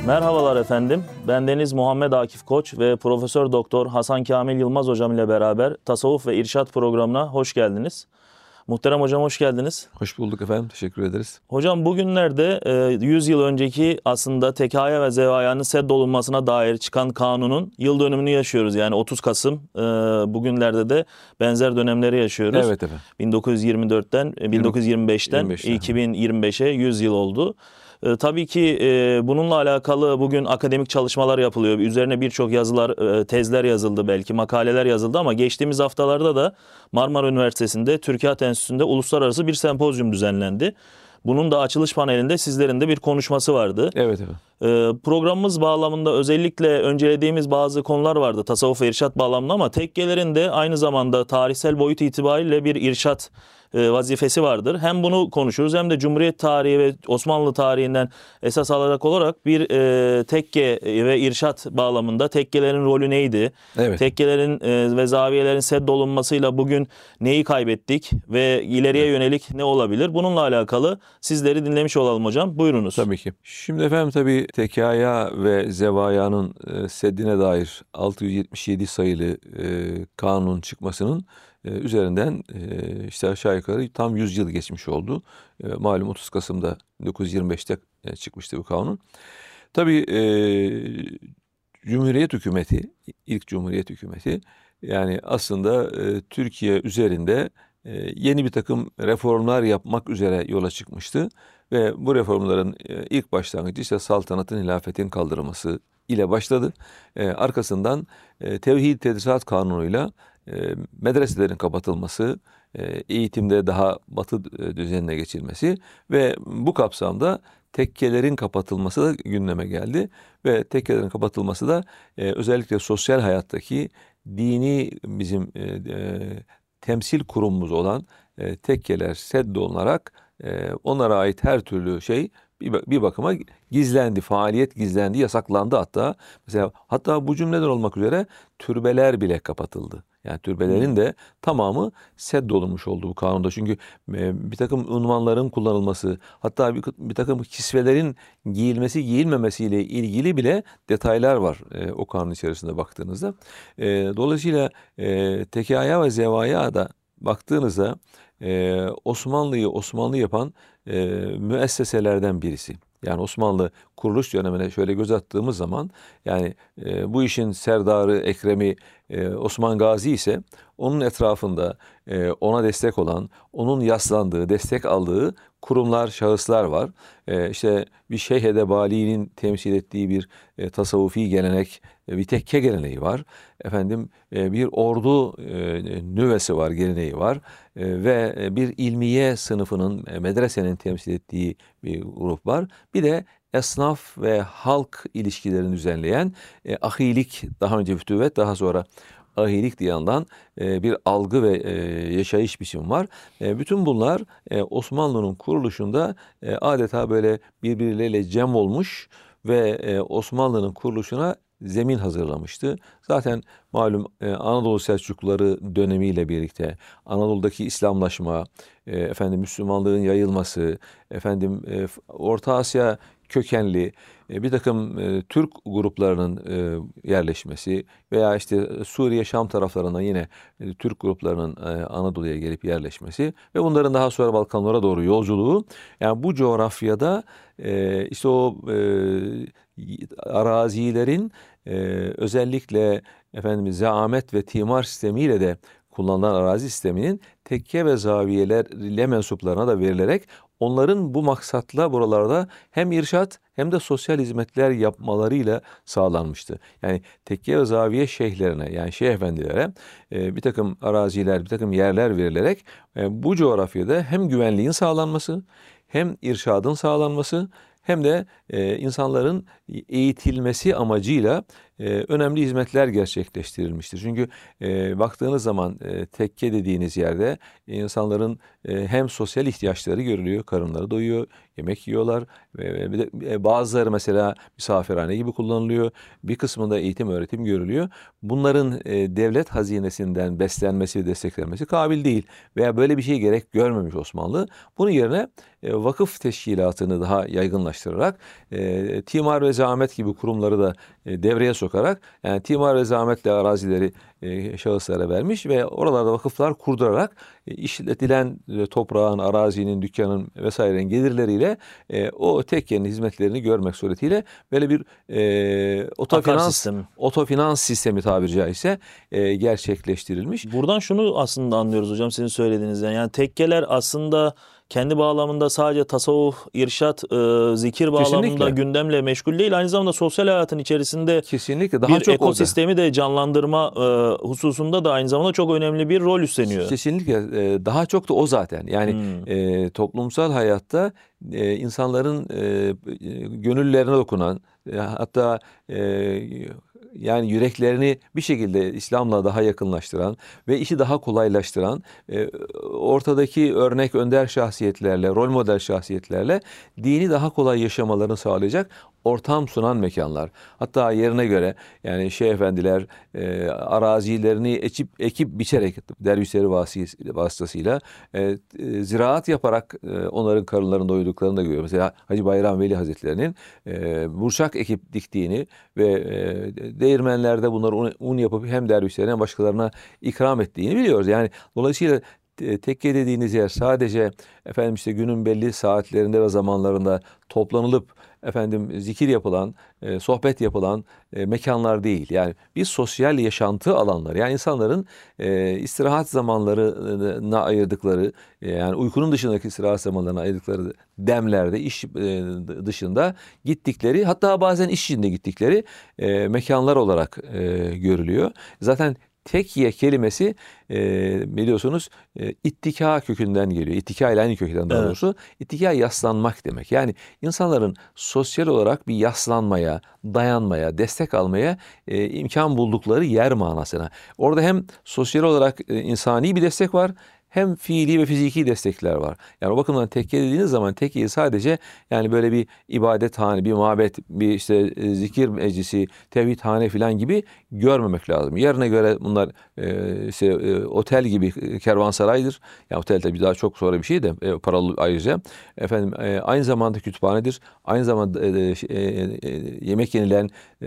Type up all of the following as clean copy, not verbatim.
Merhabalar efendim. Bendeniz Muhammed Akif Koç ve Profesör Doktor Hasan Kamil Yılmaz hocam ile beraber Tasavvuf ve İrşad programına hoş geldiniz. Muhterem hocam hoş geldiniz. Hoş bulduk efendim. Teşekkür ederiz. Hocam bugünlerde 100 yıl önceki aslında tekaya ve zevayanın seddolunmasına dair çıkan kanunun yıl dönümünü yaşıyoruz. Yani 30 Kasım bugünlerde de benzer dönemleri yaşıyoruz. Evet efendim. 1924'ten 1925'ten 2025'e 100 yıl oldu. Tabii ki bununla alakalı bugün akademik çalışmalar yapılıyor. Üzerine birçok yazılar, tezler yazıldı belki, makaleler yazıldı ama geçtiğimiz haftalarda da Marmara Üniversitesi'nde, Türkiye Enstitüsü'nde uluslararası bir sempozyum düzenlendi. Bunun da açılış panelinde sizlerin de bir konuşması vardı. Evet efendim. Programımız bağlamında özellikle öncelediğimiz bazı konular vardı tasavvuf ve irşat bağlamında ama tekkelerin de aynı zamanda tarihsel boyut itibariyle bir irşat vazifesi vardır. Hem bunu konuşuruz hem de Cumhuriyet tarihi ve Osmanlı tarihinden esas alarak olarak bir tekke ve irşat bağlamında tekkelerin rolü neydi? Evet. Tekkelerin ve zaviyelerin seddolunmasıyla bugün neyi kaybettik ve ileriye yönelik ne olabilir? Bununla alakalı sizleri dinlemiş olalım hocam. Buyurunuz. Tabii ki. Şimdi efendim tabii tekaya ve zevayanın seddine dair 677 sayılı kanun çıkmasının üzerinden işte aşağı yukarı tam 100 yıl geçmiş oldu. Malum 30 Kasım'da 1925'te çıkmıştı bu kanun. Tabii Cumhuriyet hükümeti, ilk Cumhuriyet hükümeti yani aslında Türkiye üzerinde yeni bir takım reformlar yapmak üzere yola çıkmıştı. Ve bu reformların ilk başlangıcı işte saltanatın, hilafetin kaldırılması ile başladı. Arkasından Tevhid Tedrisat Kanunu'yla medreselerin kapatılması, eğitimde daha batı düzenine geçilmesi ve bu kapsamda tekkelerin kapatılması da gündeme geldi. Ve tekkelerin kapatılması da özellikle sosyal hayattaki dini bizim temsil kurumumuz olan tekkeler seddolunarak onlara ait her türlü şey bir bakıma gizlendi, faaliyet gizlendi, yasaklandı hatta. Mesela hatta bu cümleden olmak üzere türbeler bile kapatıldı. Yani türbelerin de tamamı seddolunmuş oldu bu kanunda. Çünkü bir takım unvanların kullanılması, hatta bir takım kisvelerin giyilmesi, giyilmemesiyle ilgili bile detaylar var o kanun içerisinde baktığınızda. Dolayısıyla tekaya ve zevaya da baktığınızda Osmanlı'yı Osmanlı yapan müesseselerden birisi. Yani Osmanlı kuruluş dönemine şöyle göz attığımız zaman yani bu işin serdarı, Ekrem'i Osman Gazi ise onun etrafında ona destek olan, onun yaslandığı, destek aldığı kurumlar, şahıslar var. İşte bir Şeyh Edebali'nin temsil ettiği bir tasavvufi gelenek, bir tekke geleneği var. Efendim bir ordu nüvesi var, geleneği var. Ve bir ilmiye sınıfının, medresenin temsil ettiği bir grup var. Bir de esnaf ve halk ilişkilerini düzenleyen ahilik, daha önce fütüvet, daha sonra ahilik diye anılan bir algı ve yaşayış biçimi var. Bütün bunlar Osmanlı'nın kuruluşunda adeta böyle birbirleriyle cem olmuş ve Osmanlı'nın kuruluşuna zemin hazırlamıştı. Zaten malum Anadolu Selçukluları dönemiyle birlikte Anadolu'daki İslamlaşma, Müslümanlığın yayılması, Orta Asya kökenli bir takım Türk gruplarının yerleşmesi veya işte Suriye, Şam taraflarına yine Türk gruplarının Anadolu'ya gelip yerleşmesi ve bunların daha sonra Balkanlara doğru yolculuğu, yani bu coğrafyada işte o arazilerin özellikle zaamet ve timar sistemiyle de kullanılan arazi sisteminin tekke ve zaviyeler ile mensuplarına da verilerek onların bu maksatla buralarda hem irşat hem de sosyal hizmetler yapmalarıyla sağlanmıştı. Yani tekke ve zaviye şeyhlerine, yani şeyh efendilere bir takım araziler, bir takım yerler verilerek bu coğrafyada hem güvenliğin sağlanması, hem irşadın sağlanması, hem de insanların eğitilmesi amacıyla önemli hizmetler gerçekleştirilmiştir. Çünkü baktığınız zaman tekke dediğiniz yerde insanların hem sosyal ihtiyaçları görülüyor, karınları doyuyor, yemek yiyorlar. Bir de bazıları mesela misafirhane gibi kullanılıyor. Bir kısmında eğitim öğretim görülüyor. Bunların devlet hazinesinden beslenmesi ve desteklenmesi kabil değil. Veya böyle bir şey gerek görmemiş Osmanlı. Bunun yerine vakıf teşkilatını daha yaygınlaştırarak timar ve zahmet gibi kurumları da devreye sokarak, yani timar ve zahmetle arazileri şahıslara vermiş ve oralarda vakıflar kurdurarak işletilen toprağın, arazinin, dükkanın vesairenin gelirleriyle o tekkenin hizmetlerini görmek suretiyle böyle bir otofinans sistemi tabiri caizse gerçekleştirilmiş. Buradan şunu aslında anlıyoruz hocam sizin söylediğinizden. Yani tekkeler aslında kendi bağlamında sadece tasavvuf, irşat, zikir bağlamında Kesinlikle. gündemle meşgul değil. Aynı zamanda sosyal hayatın içerisinde kesinlikle daha bir çok ekosistemi de canlandırma hususunda da aynı zamanda çok önemli bir rol üstleniyor. Kesinlikle daha çok da o zaten. Yani toplumsal hayatta insanların gönüllerine dokunan, hatta yani yüreklerini bir şekilde İslam'la daha yakınlaştıran ve işi daha kolaylaştıran ortadaki örnek önder şahsiyetlerle, rol model şahsiyetlerle dini daha kolay yaşamalarını sağlayacak ortam sunan mekanlar. Hatta yerine göre yani şeyh efendiler arazilerini ekip biçerek dervişleri vasıtasıyla ziraat yaparak onların karınlarını doyduklarını da görüyor. Mesela Hacı Bayram Veli Hazretleri'nin burçak ekip diktiğini ve değirmenlerde bunları un yapıp hem dervişlerine hem başkalarına ikram ettiğini biliyoruz. Yani dolayısıyla tekke dediğiniz yer sadece efendim işte günün belli saatlerinde ve zamanlarında toplanılıp efendim zikir yapılan, sohbet yapılan mekanlar değil. Yani bir sosyal yaşantı alanları. Yani insanların istirahat zamanlarına ayırdıkları, yani uykunun dışındaki istirahat zamanlarına ayırdıkları demlerde, iş dışında gittikleri, hatta bazen iş içinde gittikleri mekanlar olarak görülüyor. Zaten tekye kelimesi biliyorsunuz ittika kökünden geliyor. İttika ile aynı kökten daha doğrusu. İttika yaslanmak demek. Yani insanların sosyal olarak bir yaslanmaya, dayanmaya, destek almaya imkan buldukları yer manasına. Orada hem sosyal olarak insani bir destek var, hem fiili ve fiziki destekler var. Yani o bakımdan tekke dediğiniz zaman tekkeyi sadece yani böyle bir ibadethane, bir mabet, bir işte zikir meclisi, tevhidhane falan gibi görmemek lazım. Yerine göre bunlar işte otel gibi kervansaraydır. Yani otel tabii daha çok sonra bir şey de paralı ayrıca. Efendim aynı zamanda kütüphanedir. Aynı zamanda yemek yenilen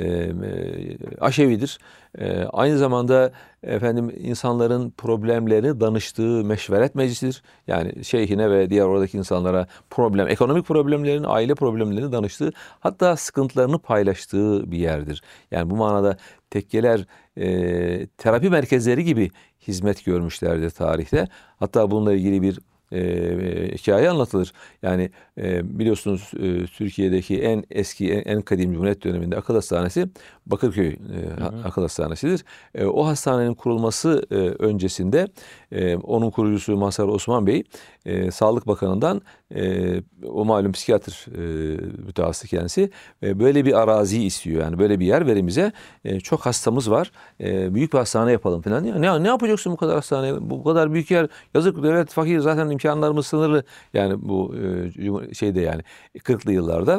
aşevidir. Aynı zamanda efendim insanların problemlerini danıştığı meşveret meclisidir. Yani şeyhine ve diğer oradaki insanlara ekonomik problemlerini, aile problemlerini danıştığı, hatta sıkıntılarını paylaştığı bir yerdir. Yani bu manada tekkeler terapi merkezleri gibi hizmet görmüşlerdir tarihte. Hatta bununla ilgili bir hikaye anlatılır. Yani biliyorsunuz Türkiye'deki en eski, en kadim Cumhuriyet döneminde akıl hastanesi Bakırköy akıl hastanesidir. O hastanenin kurulması öncesinde onun kurucusu Mazhar Osman Bey Sağlık Bakanı'ndan o malum psikiyatr mütehassısı kendisi böyle bir arazi istiyor. Yani böyle bir yer verin bize. Çok hastamız var. Büyük bir hastane yapalım falan diyor. Ne yapacaksın bu kadar hastane? Bu kadar büyük yer. Yazık, devlet fakir, zaten imkanlarımız sınırlı. Yani bu şeyde yani 40'lı yıllarda.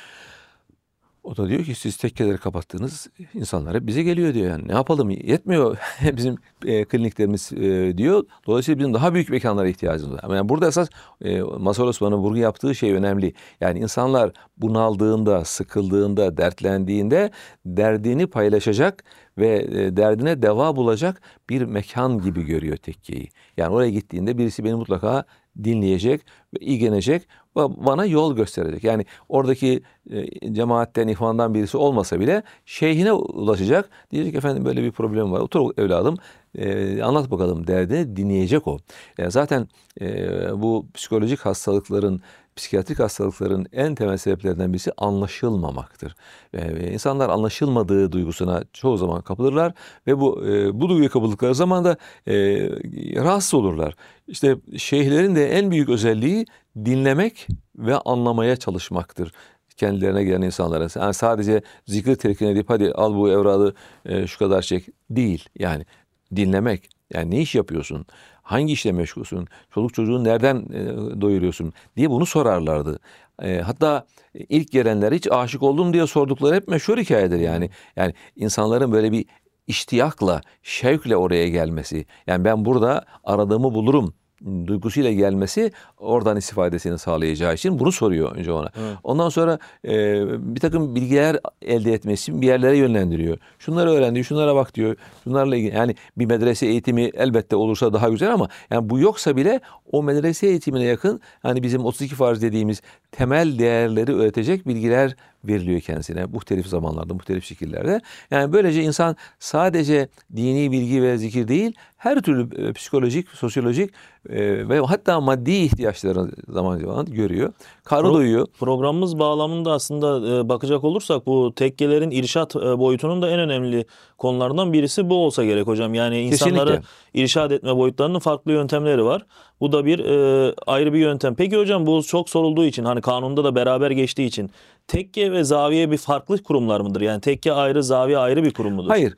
O da diyor ki siz tekkeleri kapattığınız insanlar hep bize geliyor diyor. Yani ne yapalım, yetmiyor bizim kliniklerimiz diyor. Dolayısıyla bizim daha büyük mekanlara ihtiyacımız var. Yani burada esas Mazhar Osman'ın vurgu yaptığı şey önemli. Yani insanlar bunaldığında, sıkıldığında, dertlendiğinde derdini paylaşacak ve derdine deva bulacak bir mekan gibi görüyor tekkeyi. Yani oraya gittiğinde birisi beni mutlaka dinleyecek ve ilgilenecek ve bana yol gösterecek. Yani oradaki cemaatten, ihvandan birisi olmasa bile şeyhine ulaşacak. Diyecek efendim böyle bir problem var. Otur evladım, anlat bakalım derdini, dinleyecek o. Yani zaten bu psikolojik hastalıkların, psikiyatrik hastalıkların en temel sebeplerinden birisi anlaşılmamaktır. İnsanlar anlaşılmadığı duygusuna çoğu zaman kapılırlar ve bu duyguya kapıldıkları zaman da rahatsız olurlar. İşte şeyhlerin de en büyük özelliği dinlemek ve anlamaya çalışmaktır. kendilerine gelen insanlara. Yani sadece zikri telkin edip hadi al bu evradı şu kadar çek değil. Yani dinlemek. Yani ne iş yapıyorsun? Hangi işle meşgulsün? Çoluk çocuğu nereden doyuruyorsun diye bunu sorarlardı. Hatta ilk gelenler hiç aşık oldum diye sordukları hep meşhur hikayedir yani. Yani insanların böyle bir iştiyakla, şevkle oraya gelmesi. Yani ben burada aradığımı bulurum duygusuyla gelmesi oradan istifadesini sağlayacağı için bunu soruyor önce ona. Evet. Ondan sonra bir takım bilgiler elde etmesi için bir yerlere yönlendiriyor. Şunları öğren diyor, şunlara bak diyor. Şunlarla ilgili yani bir medrese eğitimi elbette olursa daha güzel ama yani bu yoksa bile o medrese eğitimine yakın hani bizim 32 farz dediğimiz temel değerleri öğretecek bilgiler veriliyor kendisine muhtelif zamanlarda, muhtelif şekillerde. Yani böylece insan sadece dini bilgi ve zikir değil, her türlü psikolojik, sosyolojik ve hatta maddi ihtiyaçlarını zaman zaman görüyor. Karnı doyuyor. Programımız bağlamında aslında bakacak olursak bu tekkelerin irşat boyutunun da en önemli konulardan birisi bu olsa gerek hocam. Yani insanları Kesinlikle. irşad etme boyutlarının farklı yöntemleri var. Bu da bir ayrı bir yöntem. Peki hocam bu çok sorulduğu için hani kanunda da beraber geçtiği için tekke ve zaviye bir farklı kurumlar mıdır? Yani tekke ayrı, zaviye ayrı bir kurum mudur? Hayır.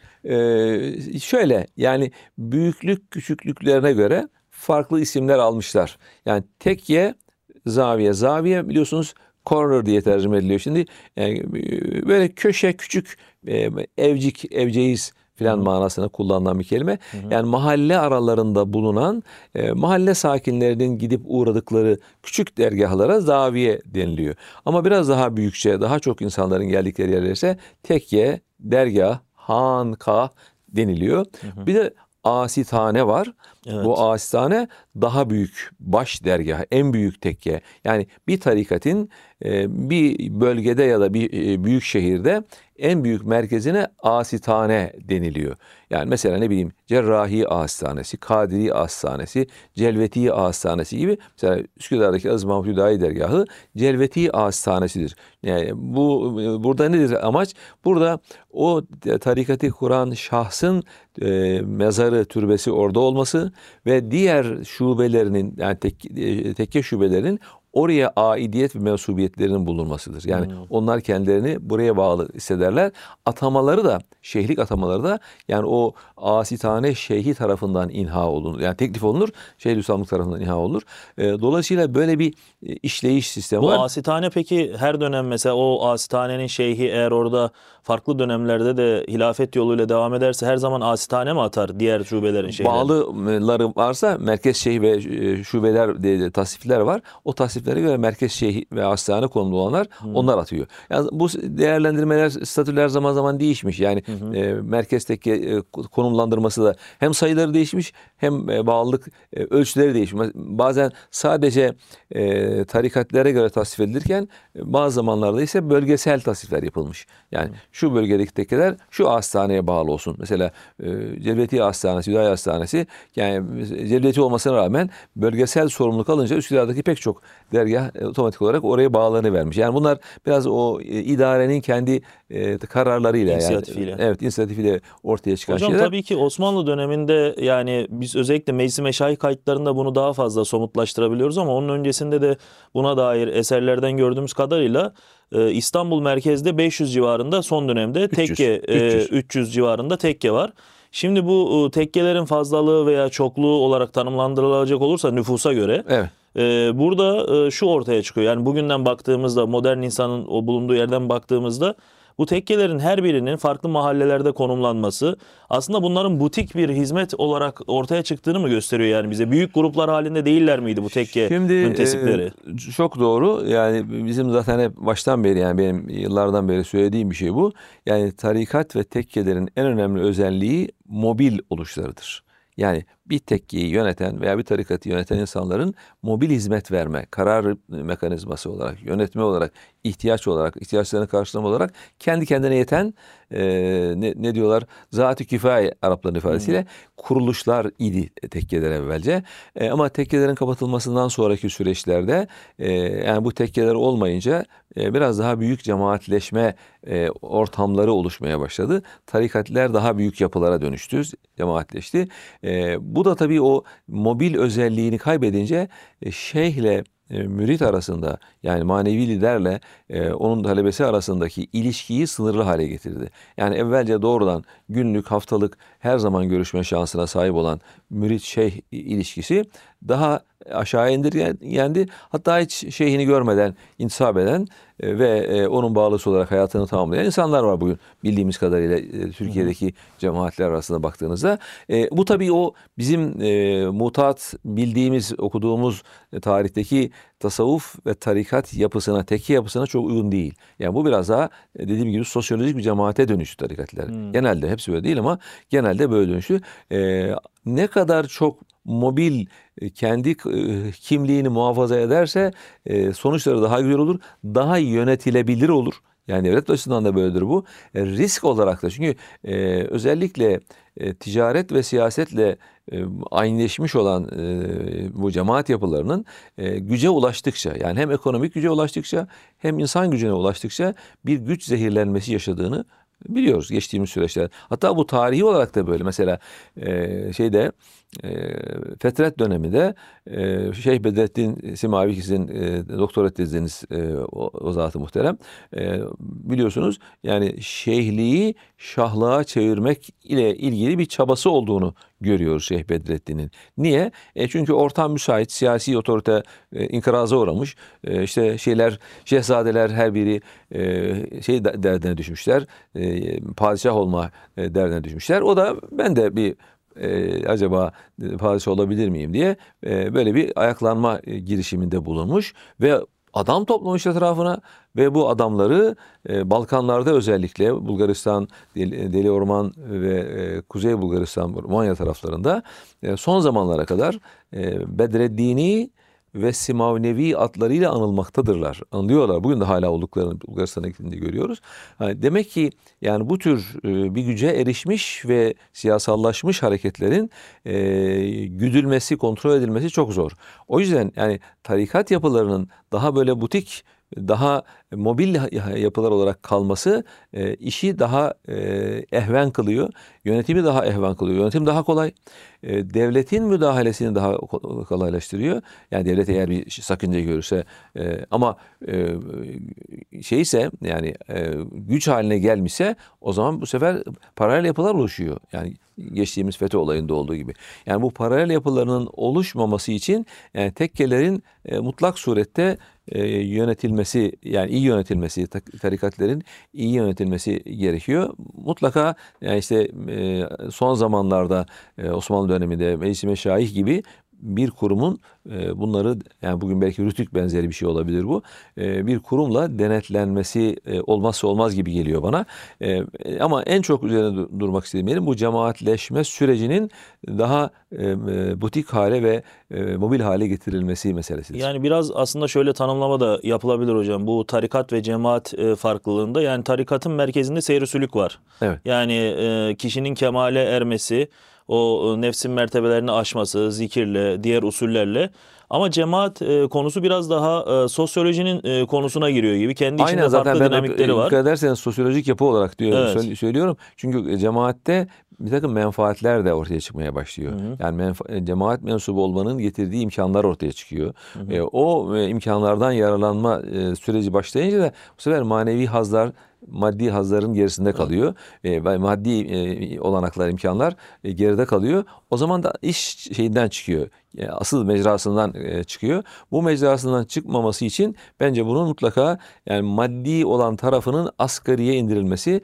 Şöyle yani büyüklük küçüklüklerine göre farklı isimler almışlar. Yani tekke, zaviye. Zaviye biliyorsunuz corner diye tercüme ediliyor. Şimdi böyle köşe, küçük, evcik, evceğiz filan manasına kullanılan bir kelime. Yani mahalle aralarında bulunan mahalle sakinlerinin gidip uğradıkları küçük dergahlara zaviye deniliyor. Ama biraz daha büyükçe, daha çok insanların geldikleri yerler ise tekke, dergah, hankah deniliyor. Bir de asitane var. Evet. Bu asitane daha büyük baş dergah, en büyük tekke. Yani bir tarikatın bir bölgede ya da bir büyük şehirde en büyük merkezine asitane deniliyor. Yani mesela ne bileyim Cerrahi Asitanesi, Kadiri Asitanesi, Celveti Asitanesi gibi. Mesela Üsküdar'daki Aziz Mahmud Hüdayi dergahı Celveti Asitanesidir. Yani burada nedir amaç? Burada o tarikatı kuran şahsın mezarı, türbesi orada olması ve diğer şubelerinin yani tekke şubelerinin oraya aidiyet ve mensubiyetlerinin bulunmasıdır. Yani onlar kendilerini buraya bağlı hissederler. Atamaları da, şeyhlik atamaları da yani o asitane şeyhi tarafından inha olunur. Yani teklif olunur, Şeyhülislamlık tarafından inha olunur. Dolayısıyla böyle bir işleyiş sistemi var. Bu asitane peki her dönem mesela o asitanenin şeyhi eğer orada farklı dönemlerde de hilafet yoluyla devam ederse her zaman asitane mi atar diğer şubelerin şeyhleri? Bağlıları varsa merkez şeyh ve şubeler diye tasnifler var. O tasniflere göre merkez şeyh ve asitane konumlu olanlar onlar atıyor. Yani bu değerlendirmeler, statüler zaman zaman değişmiş. Yani merkezdeki konumlandırması da hem sayıları değişmiş hem bağlılık ölçüleri değişmiş. Bazen sadece tarikatlere göre tasnif edilirken bazı zamanlarda ise bölgesel tasnifler yapılmış. Yani şu bölgedeki tekkeler şu hastaneye bağlı olsun. Mesela Celveti Hastanesi, Hüdayi Hastanesi yani Celveti olmasına rağmen bölgesel sorumluluk alınca Üsküdar'daki pek çok dergah otomatik olarak oraya bağlanıvermiş. Yani bunlar biraz o idarenin kendi kararlarıyla İnisiyatifiyle. Yani, evet inisiyatifiyle ortaya çıkan hocam, şeyler. tabii ki Osmanlı döneminde yani biz özellikle Meclis-i Meşayih kayıtlarında bunu daha fazla somutlaştırabiliyoruz ama onun öncesinde de buna dair eserlerden gördüğümüz kadarıyla İstanbul merkezde 500 civarında son dönemde 300, tekke 300 civarında tekke var. Şimdi bu tekkelerin fazlalığı veya çokluğu olarak tanımlandırılacak olursa nüfusa göre Evet. burada şu ortaya çıkıyor. Yani bugünden baktığımızda modern insanın o bulunduğu yerden baktığımızda bu tekkelerin her birinin farklı mahallelerde konumlanması aslında bunların butik bir hizmet olarak ortaya çıktığını mı gösteriyor yani bize? Büyük gruplar halinde değiller miydi bu tekke müntesipleri? Çok doğru. Yani bizim zaten hep baştan beri yani benim yıllardan beri söylediğim bir şey bu. Yani tarikat ve tekkelerin en önemli özelliği mobil oluşlarıdır. Yani bir tekkeyi yöneten veya bir tarikatı yöneten insanların mobil hizmet verme, karar mekanizması olarak, yönetme olarak, ihtiyaç olarak, ihtiyaçlarını karşılama olarak kendi kendine yeten ne diyorlar? Zat-ı kifaye Arapların ifadesiyle kuruluşlar idi tekkeler evvelce. Ama tekkelerin kapatılmasından sonraki süreçlerde yani bu tekkeler olmayınca biraz daha büyük cemaatleşme ortamları oluşmaya başladı. Tarikatler daha büyük yapılara dönüştü, cemaatleşti. Bu da tabii o mobil özelliğini kaybedince şeyhle mürit arasında, yani manevi liderle onun talebesi arasındaki ilişkiyi sınırlı hale getirdi. Yani evvelce doğrudan günlük, haftalık, her zaman görüşme şansına sahip olan mürit-şeyh ilişkisi daha aşağı indirgendi. Hatta hiç şeyhini görmeden intisap eden ve onun bağlısı olarak hayatını tamamlayan insanlar var bugün bildiğimiz kadarıyla Türkiye'deki cemaatler arasında baktığınızda. Bu tabii o bizim mutat bildiğimiz, okuduğumuz tarihteki tasavvuf ve tarikat yapısına, tekke yapısına çok uygun değil. Yani bu biraz daha dediğim gibi sosyolojik bir cemaate dönüştü tarikatlar. Genelde hepsi böyle değil ama genelde böyle dönüştü. Ne kadar çok mobil kendi kimliğini muhafaza ederse sonuçları daha güzel olur, daha yönetilebilir olur. Yani devlet açısından da böyledir bu. Risk olarak da, çünkü özellikle ticaret ve siyasetle aynıleşmiş olan bu cemaat yapılarının güce ulaştıkça, yani hem ekonomik güce ulaştıkça hem insan gücüne ulaştıkça bir güç zehirlenmesi yaşadığını biliyoruz geçtiğimiz süreçler. Hatta bu tarihi olarak da böyle. Mesela Fetret döneminde Şeyh Bedrettin Simavi, sizin doktora teziniz o zat-ı muhterem, biliyorsunuz yani şeyhliği şahlığa çevirmek ile ilgili bir çabası olduğunu görüyoruz Şeyh Bedrettin'in. Niye? Çünkü ortam müsait, siyasi otorite inkıraza uğramış. İşte şehzadeler her biri derdine düşmüşler. Padişah olma derdine düşmüşler. O da ben de bir acaba padişah olabilir miyim diye böyle bir ayaklanma girişiminde bulunmuş ve adam toplamış etrafına ve bu adamları Balkanlarda, özellikle Bulgaristan, Deli Orman ve Kuzey Bulgaristan, Romanya taraflarında son zamanlara kadar Bedreddini ve Simavnevi adlarıyla anılmaktadırlar. Anılıyorlar. Bugün de hala olduklarını Bulgaristan'a gittiğinde görüyoruz. Demek ki yani bu tür bir güce erişmiş ve siyasallaşmış hareketlerin güdülmesi, kontrol edilmesi çok zor. O yüzden yani tarikat yapılarının daha böyle butik, daha mobil yapılar olarak kalması işi daha ehven kılıyor. Yönetimi daha ehven kılıyor. Yönetim daha kolay. Devletin müdahalesini daha kolaylaştırıyor. Yani devlet eğer bir sakınca görürse ama yani güç haline gelmişse o zaman bu sefer paralel yapılar oluşuyor. Yani geçtiğimiz FETÖ olayında olduğu gibi. Yani bu paralel yapılarının oluşmaması için yani tekkelerin mutlak surette yönetilmesi, yani iyi yönetilmesi, tarikatlerin iyi yönetilmesi gerekiyor. Mutlaka yani işte son zamanlarda Osmanlı döneminde Meclis-i Meşayih gibi bir kurumun bunları, yani bugün belki Rütük benzeri bir şey olabilir bu, bir kurumla denetlenmesi olmazsa olmaz gibi geliyor bana. Ama en çok üzerine durmak istediğim yerim bu cemaatleşme sürecinin daha butik hale ve mobil hale getirilmesi meselesidir. Yani biraz aslında şöyle tanımlama da yapılabilir hocam. Bu tarikat ve cemaat farklılığında, yani tarikatın merkezinde seyr-i sülük var. Evet. Yani kişinin kemale ermesi, o nefsin mertebelerini aşması, zikirle, diğer usullerle. Ama cemaat konusu biraz daha sosyolojinin konusuna giriyor gibi. Kendi içinde farklı dinamikleri var. Dikkat ederseniz sosyolojik yapı olarak diyorum, söylüyorum. Çünkü cemaatte bir takım menfaatler de ortaya çıkmaya başlıyor. Yani cemaat mensubu olmanın getirdiği imkanlar ortaya çıkıyor. O imkanlardan yararlanma süreci başlayınca da bu sefer manevi hazlar, maddi hazların gerisinde kalıyor. Maddi olanaklar, imkanlar geride kalıyor. O zaman da iş şeyinden çıkıyor. Asıl mecrasından çıkıyor. Bu mecrasından çıkmaması için bence bunun mutlaka yani maddi olan tarafının asgariye indirilmesi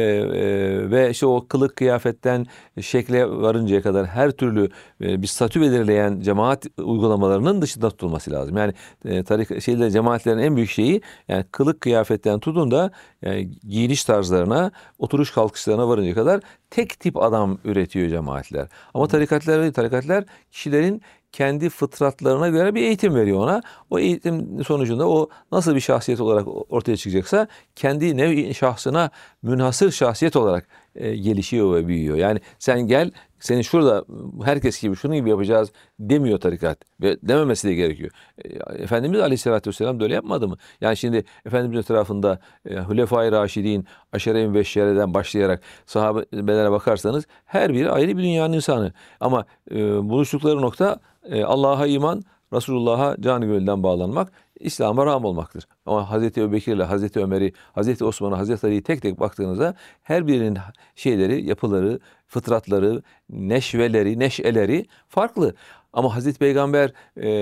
ve işte o kılık kıyafetten şekle varıncaya kadar her türlü bir statü belirleyen cemaat uygulamalarının dışında tutulması lazım. Yani cemaatlerin en büyük şeyi yani kılık kıyafetten tutun da giyiniş tarzlarına, oturuş kalkışlarına varıncaya kadar tek tip adam üretiyor cemaatler. Ama tarikatlar kişilerin kendi fıtratlarına göre bir eğitim veriyor ona. O eğitim sonucunda o nasıl bir şahsiyet olarak ortaya çıkacaksa kendi nevi şahsına münhasır şahsiyet olarak gelişiyor ve büyüyor. Yani sen gel, seni şurada herkes gibi şunun gibi yapacağız demiyor tarikat. Ve dememesi de gerekiyor. Efendimiz Aleyhisselatü Vesselam da öyle yapmadı mı? Yani şimdi Efendimizin etrafında Hulefai Raşidin, Aşere-i Mübeşşere'den başlayarak sahabelere bakarsanız her biri ayrı bir dünyanın insanı. Ama buluştukları nokta Allah'a iman, Resulullah'a canı gönülden bağlanmak, İslam'a rağm olmaktır. Ama Hazreti Ebubekir ile Hazreti Ömer'i, Hazreti Osman'ı, Hazreti Ali'yi tek tek baktığınızda her birinin şeyleri, yapıları, fıtratları, neşeleri farklı. Ama Hazreti Peygamber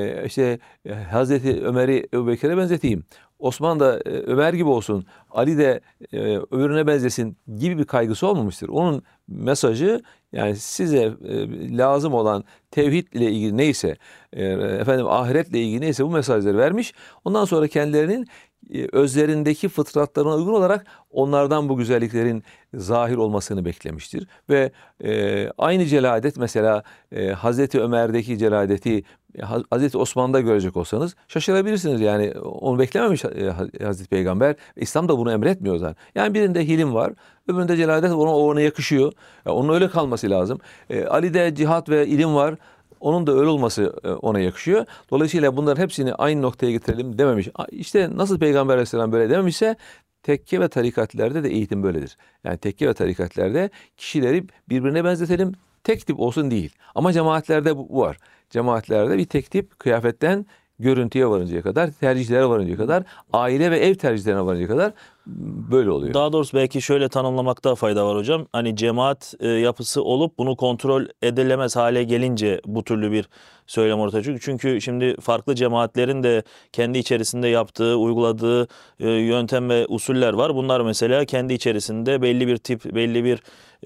Hazreti Ömer'i Ebubekir'e benzeteyim, Osman da Ömer gibi olsun, Ali de öbürüne benzesin gibi bir kaygısı olmamıştır. Onun mesajı, yani size lazım olan tevhid ile ilgili neyse, ahiretle ilgili neyse bu mesajları vermiş. Ondan sonra kendilerinin özlerindeki fıtratlarına uygun olarak onlardan bu güzelliklerin zahir olmasını beklemiştir. Ve aynı celadet, mesela Hazreti Ömer'deki celadeti Hazreti Osman'da görecek olsanız şaşırabilirsiniz. Yani onu beklememiş Hazreti Peygamber. İslam da bunu emretmiyor zaten. Yani birinde hilim var, öbüründe celadet, ona yakışıyor. Yani onun öyle kalması lazım. Ali'de cihat ve ilim var. Onun da öyle olması ona yakışıyor. Dolayısıyla bunların hepsini aynı noktaya getirelim dememiş. İşte nasıl Peygamber Aleyhisselam böyle dememişse, tekke ve tarikatlerde de eğitim böyledir. Yani tekke ve tarikatlerde kişileri birbirine benzetelim, tek tip olsun değil. Ama cemaatlerde bu var. Cemaatlerde bir tek tip, kıyafetten görüntüye varıncaya kadar, tercihlere varıncaya kadar, aile ve ev tercihlerine varıncaya kadar böyle oluyor. Daha doğrusu belki şöyle tanımlamakta fayda var hocam. Hani cemaat yapısı olup bunu kontrol edilemez hale gelince bu türlü bir söylem ortaya çıkıyor. Çünkü şimdi farklı cemaatlerin de kendi içerisinde yaptığı, uyguladığı yöntem ve usuller var. Bunlar mesela kendi içerisinde belli bir tip, belli bir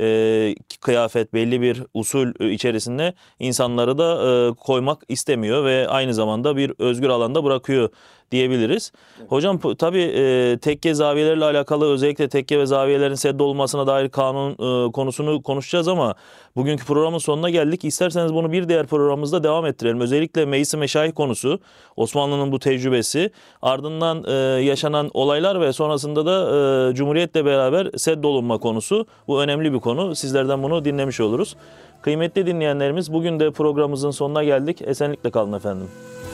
kıyafet, belli bir usul içerisinde insanları da koymak istemiyor ve aynı zamanda bir özgür alanda bırakıyor diyebiliriz. Evet. Hocam tabii tekke zaviyelerle alakalı, özellikle tekke ve zaviyelerin sedd olmasına dair kanun konusunu konuşacağız ama bugünkü programın sonuna geldik. İsterseniz bunu bir diğer programımızda devam ettirelim. Özellikle Meclis-i Meşayih konusu, Osmanlı'nın bu tecrübesi, ardından yaşanan olaylar ve sonrasında da Cumhuriyet'le beraber sedd olunma konusu. Bu önemli bir konu. Sizlerden bunu dinlemiş oluruz. Kıymetli dinleyenlerimiz, bugün de programımızın sonuna geldik. Esenlikle kalın efendim.